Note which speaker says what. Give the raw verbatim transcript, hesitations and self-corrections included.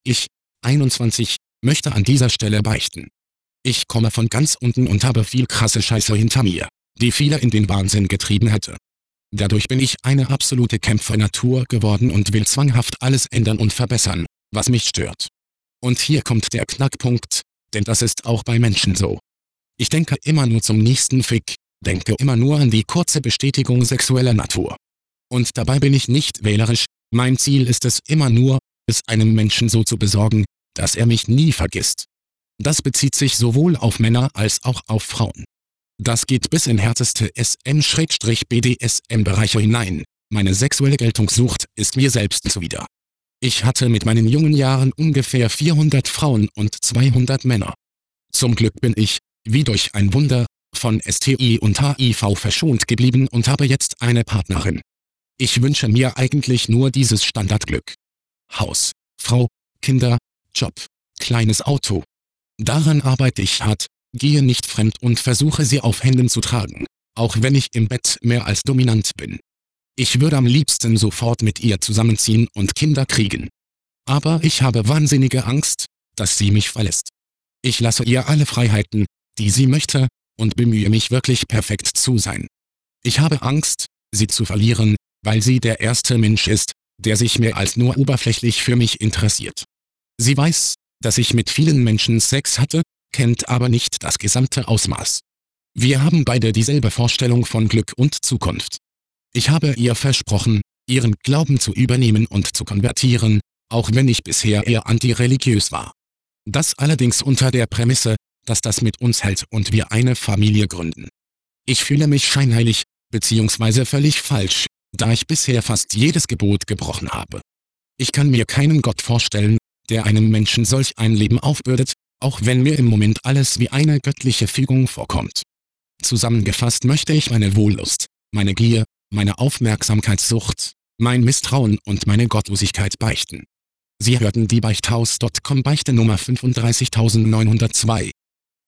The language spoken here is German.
Speaker 1: Ich, einundzwanzig, möchte an dieser Stelle beichten. Ich komme von ganz unten und habe viel krasse Scheiße hinter mir, die viele in den Wahnsinn getrieben hätte. Dadurch bin ich eine absolute Kämpfernatur geworden und will zwanghaft alles ändern und verbessern, was mich stört. Und hier kommt der Knackpunkt, denn das ist auch bei Menschen so. Ich denke immer nur zum nächsten Fick, denke immer nur an die kurze Bestätigung sexueller Natur. Und dabei bin ich nicht wählerisch, mein Ziel ist es immer nur, es einem Menschen so zu besorgen, dass er mich nie vergisst. Das bezieht sich sowohl auf Männer als auch auf Frauen. Das geht bis in härteste S M-B D S M-Bereiche hinein. Meine sexuelle Geltungssucht ist mir selbst zuwider. Ich hatte mit meinen jungen Jahren ungefähr vierhundert Frauen und zweihundert Männer. Zum Glück bin ich, wie durch ein Wunder, von S T I und H I V verschont geblieben und habe jetzt eine Partnerin. Ich wünsche mir eigentlich nur dieses Standardglück. Haus, Frau, Kinder, Job, kleines Auto. Daran arbeite ich hart, gehe nicht fremd und versuche sie auf Händen zu tragen, auch wenn ich im Bett mehr als dominant bin. Ich würde am liebsten sofort mit ihr zusammenziehen und Kinder kriegen. Aber ich habe wahnsinnige Angst, dass sie mich verlässt. Ich lasse ihr alle Freiheiten, die sie möchte, und bemühe mich wirklich perfekt zu sein. Ich habe Angst, sie zu verlieren, weil sie der erste Mensch ist, der sich mehr als nur oberflächlich für mich interessiert. Sie weiß, dass ich mit vielen Menschen Sex hatte, kennt aber nicht das gesamte Ausmaß. Wir haben beide dieselbe Vorstellung von Glück und Zukunft. Ich habe ihr versprochen, ihren Glauben zu übernehmen und zu konvertieren, auch wenn ich bisher eher antireligiös war. Das allerdings unter der Prämisse, dass das mit uns hält und wir eine Familie gründen. Ich fühle mich scheinheilig, beziehungsweise völlig falsch, da ich bisher fast jedes Gebot gebrochen habe. Ich kann mir keinen Gott vorstellen, der einem Menschen solch ein Leben aufbürdet, auch wenn mir im Moment alles wie eine göttliche Fügung vorkommt. Zusammengefasst möchte ich meine Wollust, meine Gier, meine Aufmerksamkeitssucht, mein Misstrauen und meine Gottlosigkeit beichten. Sie hörten die Beichthaus Punkt com Beichte Nummer fünfunddreißigtausendneunhundertzwei.